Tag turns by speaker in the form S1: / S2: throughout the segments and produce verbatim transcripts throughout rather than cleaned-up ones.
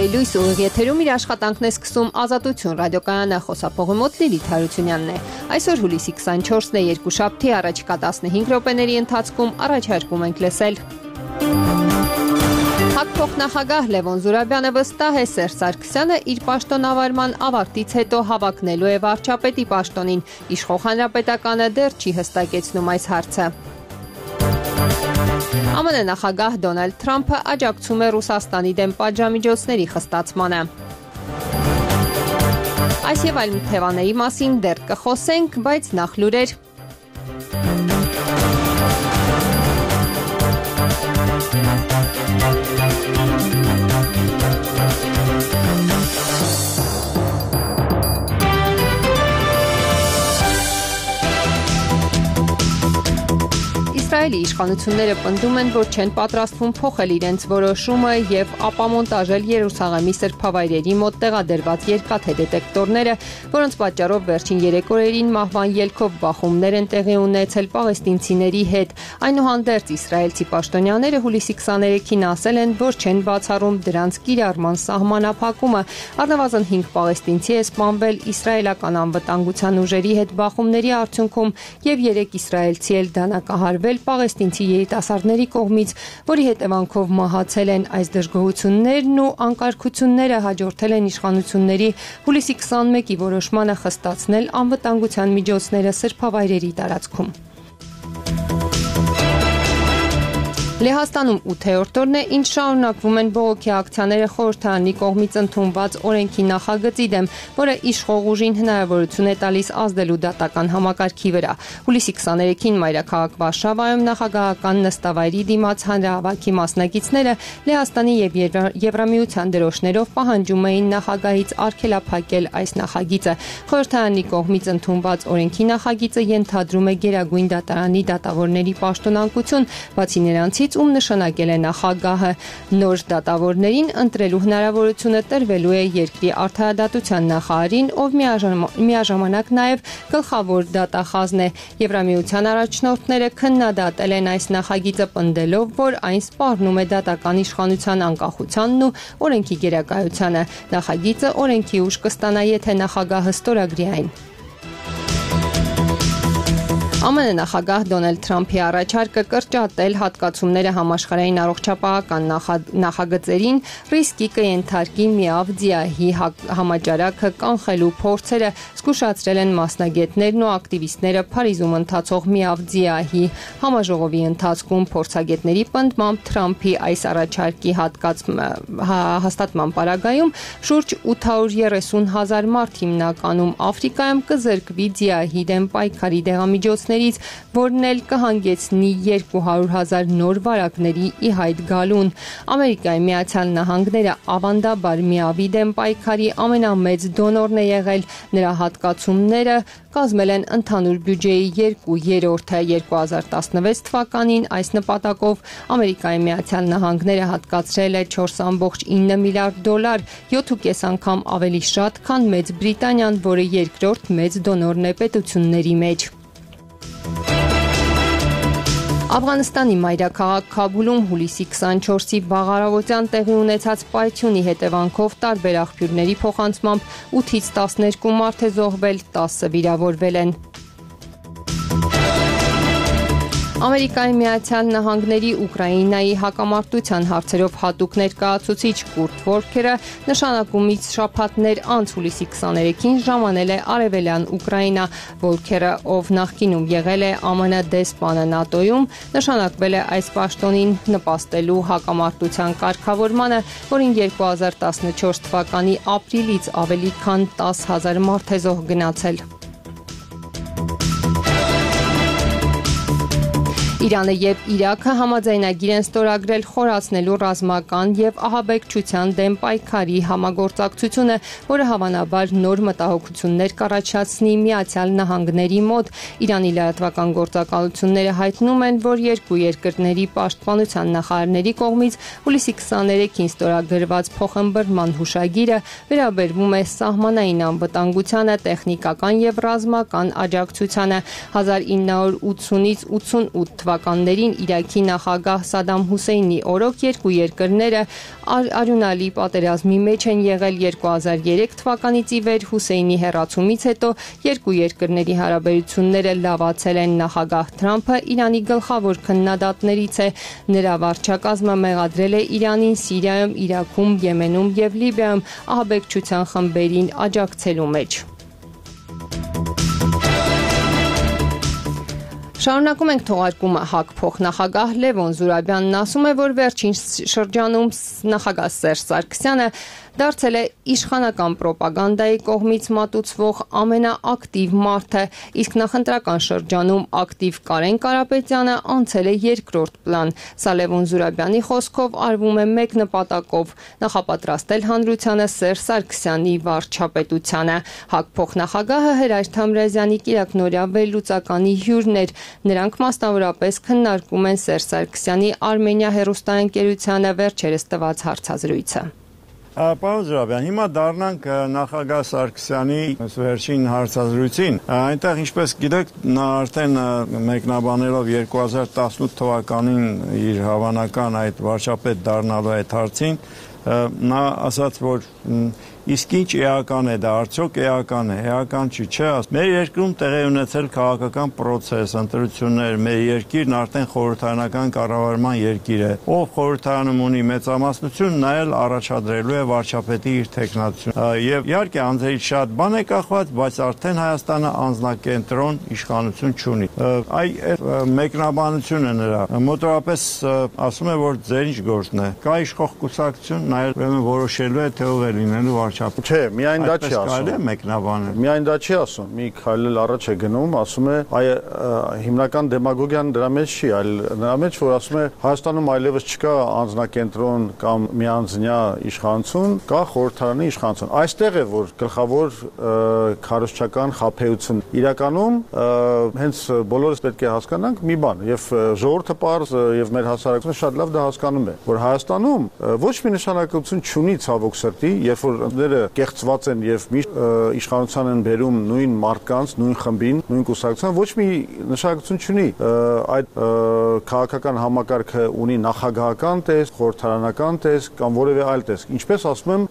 S1: Հայլույս ուղիղ եթերում իր աշխատանքն է սկսում Ազատություն ռադիոկայանը, խոսափողի մոտ Լիլիթ Հարությունյանն է։ Այսօր հուլիսի քսանչորսն է, երկուշաբթի, առաջիկա տասնհինգ րոպեների ընթացքում առաջարկում ենք լսել։ Փոխնախագահ Լևոն Զուրաբյանը վստահ է, Սերժ Սարգսյանը իր պաշտոնավարման ավարտից հետո հավակնելու է վարչապետի պաշտոնին, իշխող հանրապետականը դեռ չի հստակեցնում այս հարցը։ ԱՄՆ նախագահ Դոնալդ Թրամփը աջակցում է Ռուսաստանի դեմ պատժամիջոցների խստացմանը։ Այս եւ այլ թեմաների մասին դեռ կխոսենք, բայց նախ լուրեր։ Իսրայելի իշխանությունները պնդում են, որ չեն պատրաստվում փոխել իրենց որոշումը եւ ապամոնտաժել Երուսաղեմի սրբավայրերի մոտ տեղադրված երկաթե դետեկտորները, որոնց պատճառով վերջին երեք օրերին մահվան ելքով բախումներ են տեղի ունեցել պաղեստինցիների հետ։ Այնուհանդերձ իսրայելցի պաշտոնյաները հուլիսի քսաներեքին ասել են, որ չեն բացառում դրանց կիրառման սահմանափակումը։ Առնվազն հինգ պաղեստինցի է սպանվել իսրայելական անվտանգության ուժերի հետ բախումների արդյունքում եւ երեք իսրայելցի էլ դանակահարվել պաղեստինցի երիտասարդների կողմից, որի հետևանքով մահացել են։ Այս դժգոհություններն ու անկարգությունները հաջորդել են իշխանությունների հուլիսի քսանմեկի որոշմանը խստացնել անվտանգության միջոցները սրբավայրերի տարածքում։ Լեհաստանում ութերորդ օրն է, ինչ շարունակվում են բողոքի ակցիաները խորհրդարանի կողմից ընդունված օրենքի նախագծի դեմ, որը իշխող ուժին հնարավորություն է տալիս ազդելու դատական համակարգի վրա։ Հուլիսի քսաներեքին մայրաքաղաք Վարշավայում նախագահական նստավայրի դիմաց հանրահավաքի մասնակիցները Լեհաստանի եւ Եվրամիության դրոշներով պահանջում էին նախագահից արգելափակել այս նախագիծը։ Խորհրդարանի կողմից ընդունված օրենքի նախագիծը ենթադրում է Գերագույն դատարանի դատավորների պաշտոնանկություն, բացի նրանցից ում նշանակել է նախագահը։ Նոր դատավորներին ընտրելու հնարավորությունը տրվելու է երկրի արդարադատության նախարարին, ով միաժամանակ նաև գլխավոր դատախազն է։ Եվրամիության առաջնորդները քննադատել են այս նախագիծը, պնդելով, որ այն սպառնում է դատական իշխանության անկախությանն ու օրենքի գերակայությանը։ Նախագիծը օրենքի ուժ կստանա, եթե նախագահը ստորագրի այն։ ԱՄՆ նախագահ Դոնալդ Թրամփի առաջարկը կրճատել հատկացումները համաշխարհային առողջապահական նախագծերին ռիսկի կենթարկի միավ ձիահի համաճարակը կանխելու փորձերը զգուշացրել են մասնագետներն ու ակտիվիստները Փարիզում ընթացող միավ ձիահի համաժողովի ընթացքում։ Փորձագետների պնդմամբ Թրամփի այս առաջարկի հաստատման պարագայում շուրջ ութ հարյուր երեսուն հազար մարդ հիմնականում Աֆրիկայում կզրկվի ձիահի դեմ պայքարի դեղամիջոցների, որն էլ կհանգեցնի երկու հարյուր հազար նոր վարակների ի հայտ գալուն։ Ամերիկայի Միացյալ Նահանգները ավանդաբար միավի դեմ պայքարի ամենամեծ դոնորն է եղել։ Նրա հատկացումները կազմել են ընդհանուր բյուջեի երկու երրորդը։ երկու հազար տասնվեց թվականին այս նպատակով Ամերիկայի Միացյալ Նահանգները հատկացրել է չորս կόμma ինը միլիարդ դոլար, յոթ կես անգամ ավելի շատ, քան Մեծ Բրիտանիան, որը երկրորդ մեծ դոնորն է պետությունների մեջ։ Աֆղանստանի մայրաքաղաք Քաբուլում հուլիսի քսանչորսի վաղ առավոտյան տեղի ունեցած պայթյունի հետևանքով տարբեր աղբյուրների փոխանցմամբ ութից տասներկու մարդ է զոհվել, տասը վիրավորվել են։ Ամերիկայի Միացյալ Նահանգների Ուկրաինայի հակամարտության հարցերով հատուկ ներկայացուցիչ Կուրտ Վորքերը նշանակումից շաբաթներ անց հուլիսի քսաներեքին ժամանել է Արևելյան Ուկրաինա։ Վորքերը, ով նախկինում եղել է ԱՄՆ դեսպանը ՆԱՏՕ-ում, նշանակվել է այս պաշտոնին նպաստելու հակամարտության կարգավորմանը, որին երկու հազար տասնչորս թվականի ապրիլից ավելի քան տաս հազար մարդ է զոհ գնացել։ Իրանը եւ Իրաքը համաձայնագիր են ստորագրել խորացնելու ռազմական եւ ահաբեկչության դեմ պայքարի համագործակցությունը, որը հավանաբար նոր մտահոգություններ կառաջացնի Միացյալ Նահանգների մոտ։ Իրանի լրատվական գործակալությունները հայտնում են, որ երկու երկրների պաշտպանության նախարարների կողմից հուլիսի քսաներեքին ստորագրված փոխըմբռնման հուշագիրը վերաբերվում է սահմանային անվտանգությանը, տեխնիկական եւ ռազմական աջակցությանը։ հազար ինը հարյուր ութսունից ութսունութ թվականներին Իրաքի նախագահ Սադամ Հուսեյնի օրոք երկու երկրները արյունալի պատերազմի մեջ են եղել երկու հազար երեք թվականից ի վեր Հուսեյնի հեռացումից հետո երկու երկրների հարաբերությունները լավացել են նախագահ Թրամփը Իրանի գլխավոր քննադատներից է նրա վարչակազմը մեղադրել է Իրանին Սիրիայում, Իրաքում, Եմենում եւ Լիբիայում ահաբեկչության խմբերին աջակցելու մեջ Շարունակում ենք թողարկումը ՀԱԿ փոխնախագահ Լևոն Զուրաբյանն ասում է, որ վերջին շրջանում նախագահ Սերժ Սարգսյանը դարձել է իշխանական պրոպագանդայի կողմից մատուցվող ամենաակտիվ մարդը, իսկ նախընտրական շրջանում ակտիվ Կարեն Կարապետյանը անցել է երկրորդ պլան։ Սա Լևոն Զուրաբյանի խոսքով արվում է մեկ նպատակով՝ նախապատրաստել հանրությանը Սերժ Սարգսյանի վարչապետությանը։ ՀԱԿ փոխնախագահը Հրայր Թամրազյանի կիրակնօրյա վերլուծականի հյուրն էր։ Նրանք մասնավորապես քննարկում են Սերժ Սարգսյանի Արմենիա հեռուստաընկերությանը վերջերս տված հարցազրույցը։
S2: Պարոն Զուրաբյան, հիմա դառնանք նախագահ Սարգսյանի վերջին հարցազրույցին։ Այնտեղ, ինչպես գիտեք, նա արդեն մեկնաբանելով երկու հազար տասնութ թվականին իր հավանական այդ վարչապետ դառնալու այդ հարցին, նա ասաց, որ իսկ ինչ էական է դա, արդյոք էական է, էական չի, չէ, մեր երկրում տեղի ունեցել քաղաքական պրոցես, ընտրություններ, մեր երկիրն արդեն խորհրդարանական կառավարման երկիր է, ով խորհրդարանում ունի մեծամասնություն, նա էլ առաջադրելու է վարչապետի իր թեկնածությունը։ Եվ իհարկե անձերից շատ բան է կախված, բայց արդեն Հայաստանը անձնակենտրոն իշխանություն չունի։ Այ մեկնաբանությունը նրա մոտավորապես ասում է, որ ձեր ինչ գործն է։ Կա իշխող կուսակցություն, նա էլ որոշելու է թե ով է լինելու վարչապետ։
S3: Չէ, միայն դա չի ասում։ Միայն դա չի ասում։ Մի քայլ էլ առաջ է գնում, ասում է, այ հիմնական դեմագոգիան դրա մեջ չի, այլ նրա մեջ որ ասում է Հայաստանում այլևս չկա անձնակենտրոն կամ միանձնյա իշխանություն, կա խորհրդարանի իշխանություն։ Այստեղ է որ գլխավոր քարոզչական խաբեություն իրականում հենց բոլորս պետք է հասկանանք մի բան, եւ ժողովուրդը պարզ եւ մեր հասարակությունը շատ լավ դա հասկանում է, որ Հայաստանում ոչ մի նշանակություն չունի ցավոք սրտի, երբ որ կեղծված են եւ միշտ իշխանության են բերում նույն մարդկանց, նույն խմբին, նույն կուսակցության, ոչ մի նշանակություն չունի այդ քաղաքական համակարգը ունի նախագահական տեսք, խորհրդարանական տեսք կամ որևէ այլ տեսք։ Ինչպես ասում եմ,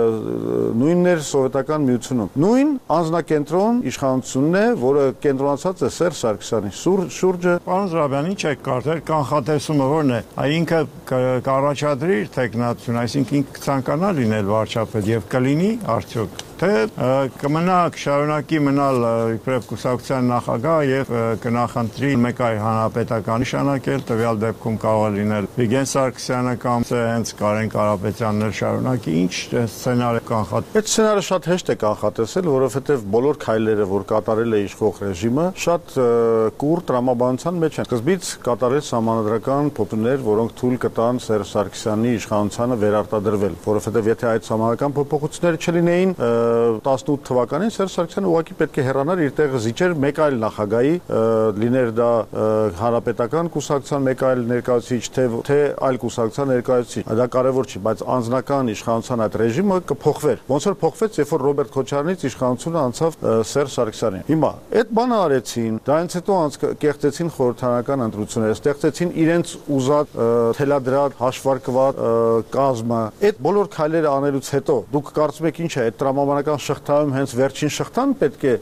S3: նույնն էր սովետական միությունում։ Նույն անձնակենտրոն իշխանությունն է, որը կենտրոնացած է Սերժ Սարգսյանի շուրջը։
S2: Պարոն Զուրաբյան, ինչ եք կարծել, կանխատեսումը որն է։ Այ ինքը կառաջադրի իր թեկնածություն, այսինքն ինքը կցանկանա լինել վարչապետ եւ կլինի արդյոք թե կմնա կշարունակի մնալ իբրև կուսակցության նախագահ եւ կնախընտրի մեկ այլ հանրապետական նշանակել, տվյալ դեպքում կարող է լինել Վիգեն Սարգսյանը կամ հենց Կարեն Կարապետյանն էլ շարունակի, ինչ սցենար կանխատեսել։
S3: Այդ սցենարը շատ հեշտ է կանխատեսել, որովհետեւ բոլոր քայլերը, որ կատարել է իշխող ռեժիմը, շատ կուռ տրամաբանության մեջ են։ Սկզբից կատարել սահմանադրական փոփոխություններ, որոնք թույլ կտան Սերժ Սարգսյանի իշխանությանը վերարտադրվել, որովհետեւ եթե այդ սահմանադրական փոփոխությունները չլինեին, տասնութ թվականին Սերժ Սարգսյանը ուղղակի պետք է հեռանար իր տեղը զիջեր մեկ այլ նախագահի, լիներ դա հանրապետական կուսակցության մեկ այլ ներկայացուցիչ, թե թե այլ կուսակցության ներկայացուցիչ։ Դա կարևոր չի, բայց անձնական իշխանության այդ ռեժիմը կփոխվեր։ Ոնց որ փոխվեց, երբ որ Ռոբերտ Քոչարյանից իշխանությունը անցավ Սերժ Սարգսյանին։ Հիմա այդ բանը արեցին, դրանից հետո կեղծեցին խորհրդարանական ընտրությունները, ստեղծեցին իրենց ուզած թելադրած հաշվարկված կազմը։ Այդ բոլոր քայլերը անելուց հետո դուք կարծում եք ինչ է այդ տրամաբանական շղթայում հենց վերջին շղթան պետք է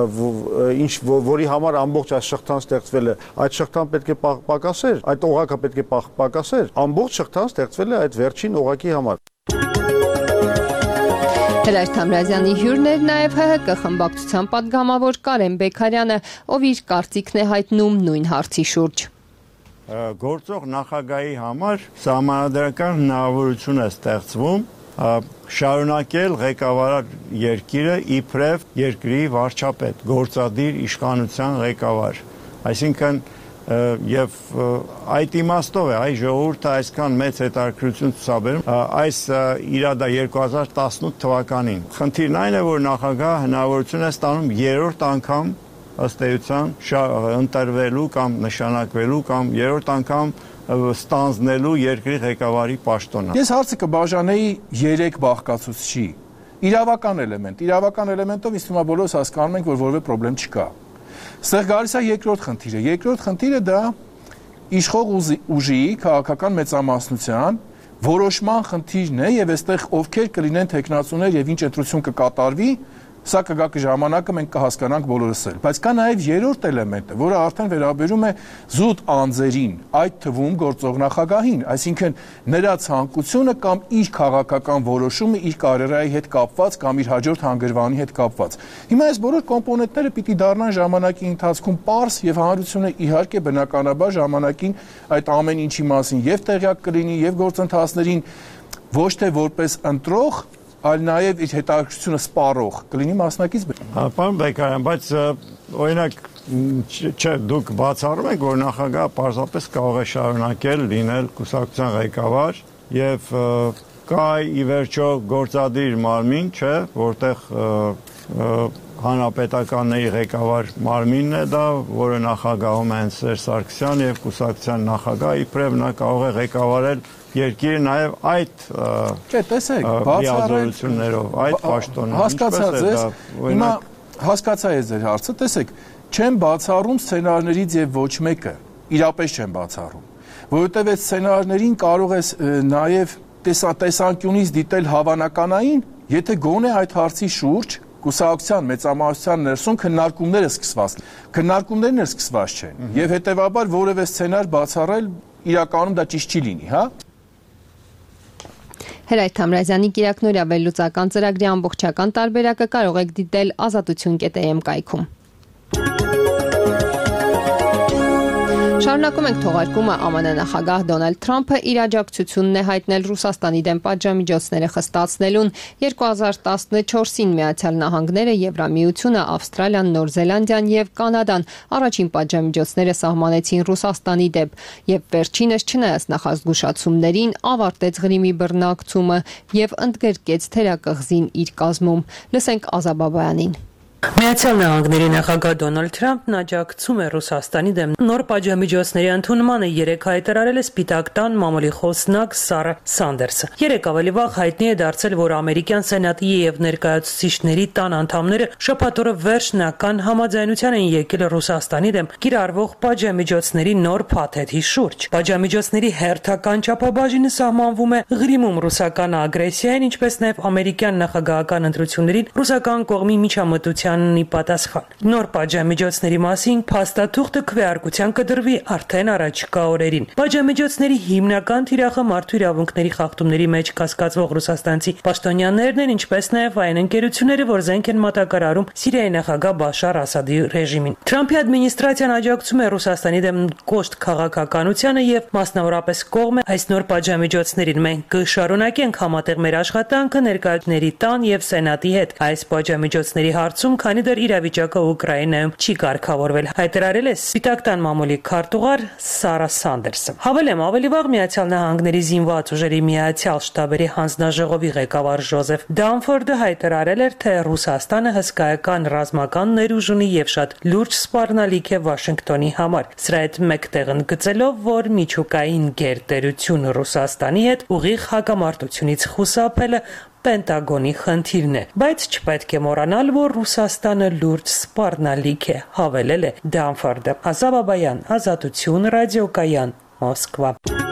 S3: ինչ որի համար ամբողջ այս շղթան ստեղծվել է, այդ շղթան պետք է պակասեր, այդ օղակը պետք է պակասեր, ամբողջ շղթան ստեղծվել է այդ վերջին օղակի համար։
S1: Հրայր Թամրազյանի հյուրն էր նաև ՀՀԿ խմբակցության պատգամավոր Կարեն Բեկարյանը, ով իր կարծիքն է հայտնում նույն հարցի շուրջ։
S2: Գործող նախագահի համար սահմանադրական հնարավորություն է ստեղծվում շարունակել ղեկավար երկիրը իբրև երկրի վարչապետ, գործադիր իշխանության ղեկավար։ Այսինքն եւ այդ իմաստով է այ ժողովուրդը այսքան մեծ հետաքրքրություն ցուցաբերում այս իրադա երկու հազար տասնութ թվականին։ Խնդիրն այն է, որ նախագահը հնարավորություն է ստանում երրորդ անգամ ըստ էության ընտրվելու կամ նշանակվելու կամ երրորդ անգամ ստանձնելու երկրի ղեկավարի պաշտոնը։
S4: Ես հարցը կբաժանեի երեք բաղկացուցչի։ Իրավական էլեմենտ, իրավական էլեմենտով ինձ թվում է բոլորս հասկանում ենք, որ որևէ խնդրեմ չկա։ Ստեղ գալիս է երկրորդ խնդիրը։ Երկրորդ խնդիրը դա իշխող ուժի քաղաքական մեծամասնության որոշման խնդիրն է եւ այստեղ ովքեր կլինեն տեխնացուներ եւ ինչ ընտրություն կկատարվի, սա կգա ժամանակը մենք կհասկանանք բոլորս էլ, բայց կա նաև երրորդ էլեմենտը, որը արդեն վերաբերում է զուտ անձերին, այդ թվում գործող նախագահին, այսինքն նրա ցանկությունը կամ իր քաղաքական որոշումը իր կարիերայի հետ կապված կամ իր հաջորդ հանգրվանի հետ կապված։ Հիմա այս բոլոր կոմպոնենտները պիտի դառնան ժամանակի ընթացքում պարզ եւ հանրությունը իհարկե բնականաբար ժամանակին այդ ամեն ինչի մասին եւ տեղյակ կլինի եւ գործընթացներին ոչ թե որպես ընտրող այլ նաև իր հետաքրքրությունը սպառող կլինի մասնակից։
S2: Պարոն Բեկարյան, բայց օրինակ չէ, դուք բացառում եք, որ նախագահը պարզապես կարող է շարունակել լինել կուսակցության ղեկավար եւ կա ի վերջո գործադիր մարմին, չէ, որտեղ հանրապետականների ղեկավար մարմինն է դա, որը նախագահում է Սերժ Սարգսյանը եւ կուսակցության նախագահը, իբրև նա կարող է ղեկավարել երկիրը նաև այդ
S4: չէ, տեսեք,
S2: բացառություններով, այդ պաշտոնով։
S4: Հասկացած ես, հիմա հասկացա ես ձեր հարցը, տեսեք, չեմ բացառում սցենարներից եւ ոչ մեկը, իրապես չեմ բացառում, որովհետեւ այդ սցենարներին կարող ես նաև տեսանկյունից դիտել հավանականային, եթե գոնե այդ հարցի շուրջ կուսակցության մեծամասնության ներսում քննարկումները սկսված, քննարկումներն էլ սկսված չեն, եւ հետեւաբար որևէ սցենար բացառել իրականում դա ճիշտ չի լինի, հա։
S1: Հրայր Թամրազյանի Կիրակնորյա վերլուծական ծրագրի ամբողջական տարբերակը կարող եք դիտել ազատություն կետ էմ կայքում։ Շարունակում ենք թողարկումը ԱՄՆ նախագահ Դոնալդ Թրամփը իր աջակցությունն է հայտնել Ռուսաստանի դեմ պատժամիջոցները խստացնելուն երկու հազար տասնչորսին Միացյալ Նահանգները, Եվրամիությունը, Ավստրալիան, Նոր Զելանդիան եւ Կանադան առաջին պատժամիջոցները սահմանեցին Ռուսաստանի դեմ եւ վերջինս չնայած նախազգուշացումներին ավարտեց Ղրիմի բռնակցումը եւ ընդգրկեց թերակղզին իր կազմում։ Լսենք Ազաբաբայանին։
S5: Միացյալ Նահանգների նախագահ Դոնալդ Թրամփն աջակցում է Ռուսաստանի դեմ նոր պատժամիջոցների ընդունմանը երեկ հայտարարել է Սպիտակ տան մամուլի խոսնակ Սարա Սանդերսը։ Երեկ ավելի վաղ հայտնի է դարձել, որ ամերիկյան սենատի եւ ներկայացուցիչների տան անդամները շաբաթօրը վերջնական համաձայնության են եկել Ռուսաստանի դեմ կիրառվող պատժամիջոցների նոր փաթեթի շուրջ։ Պատժամիջոցների հերթական չափաբաժինը սահմանվում է Ղրիմում ռուսական ագրեսիային, ինչպես նաեւ ամերիկյան նախագահական ընտրություններին ռուսական կողմի միջամտության պատասխան։ Նոր պատժամիջոցների մասին փաստաթուղթը քվեարկության կդրվի արդեն առաջիկա օրերին։ Պատժամիջոցների հիմնական թիրախը մարդու իրավունքների խախտումների մեջ կասկածվող ռուսաստանցի պաշտոնյաներն են, ինչպես նաև այն ընկերությունները, որ զենք են մատակարարում Սիրիայի նախագահ Բաշար Ասադի ռեժիմին։ Թրամփի ադմինիստրացիան աջակցում է Ռուսաստանի դեմ կոշտ քաղաքականությանը եւ մասնավորապես կողմ է այս նոր պատժամիջոցներին։ Մենք կշարունակենք համատեղ մեր աշխատանքը ներկայացների տան եւ սենատի հետ այս պատժամիջոցների հարցում, քանի դեռ իրավիճակը Ուկրաինայում չի կարգավորվել, հայտարարել է Սպիտակ տան մամուլի քարտուղար Սարա Սանդերսը։ Հավելեմ, ավելի վաղ Միացյալ Նահանգների զինված ուժերի միացյալ շտաբերի հանձնաժողովի ղեկավար Ջոզեֆ Դանֆորդը հայտարարել էր, թե Ռուսաստանը հսկայական ռազմական ներուժ ունի եւ շատ լուրջ սպառնալիք է Վաշինգտոնի համար։ Սրա հետ մեկտեղ ընդգծելով, որ միջուկային գերտերություն Ռուսաստանի հետ ուղիղ հակամարտությունից խուսափելը Պենտագոնի խնդիրն է, բայց չպետք է մոռանալ, որ Ռուսաստանը լուրջ սպառնալիք է, հավելել է Դանֆորդը։ Ազաբաբայան, Ազատություն, ռադիոկայան, Մոսկվա։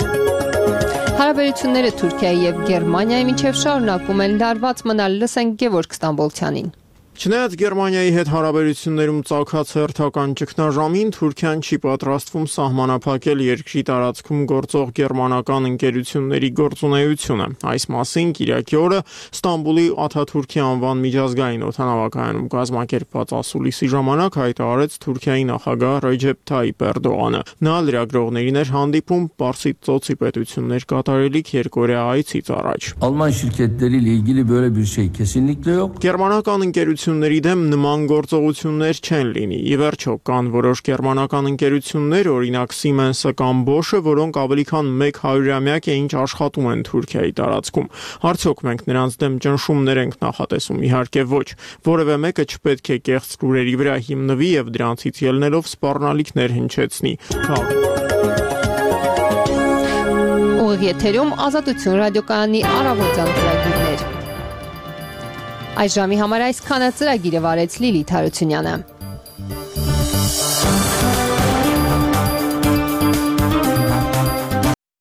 S1: Հարաբերությունները Թուրքիայի եւ Գերմանիայի միջև շարունակում են լարված մնալ, լսենք Գևորգ Ստամբոլցյանին։
S6: Չնայած Գերմանիայի հետ հարաբերություններում ծագած հերթական ճգնաժամին, Թուրքիան չի պատրաստվում սահմանափակել երկրի տարածքում գործող գերմանական ընկերությունների գործունեությունը։ Այս մասին Կիրակի օրը Ստամբուլի Աթաթուրքի անվան միջազգային օդանավակայանում կազմակերպված ասուլիսի ժամանակ հայտարարեց Թուրքիայի նախագահ Ռեջեփ Թայիփ Էրդողանը։ Նա լրագրողներին էր հանդիպում Պարսից ծոցի պետություններ կատարելիք երկօրյա այցից առաջ։
S7: Alman şirketleriyle ilgili böyle bir şey kesinlikle yok.
S6: Գերմանական ընկերությունների դեմ նման գործողություններ չեն լինի։ Ի վերջո կան որոշ գերմանական ընկերություններ, օրինակ Siemens-ը կամ Bosch-ը, որոնք ավելի քան մեկ հարյուրամյակ է ինչ աշխատում են Թուրքիայի տարածքում։ Արդյոք մենք նրանց դեմ ճնշումներ ենք նախատեսում։ Իհարկե ոչ։ Որևէ մեկը չպետք է կեղծ լուրերի վրա հիմնվի եւ դրանցից ելնելով սպառնալիքներ հնչեցնի։
S1: Ուղիղ եթերում Ազատություն ռադիոկայանի առավոտյան ծրագիրներ։ Այս ժամի համար այսքանը, ծրագիրը վարեց Լիլիթ Հարությունյանը։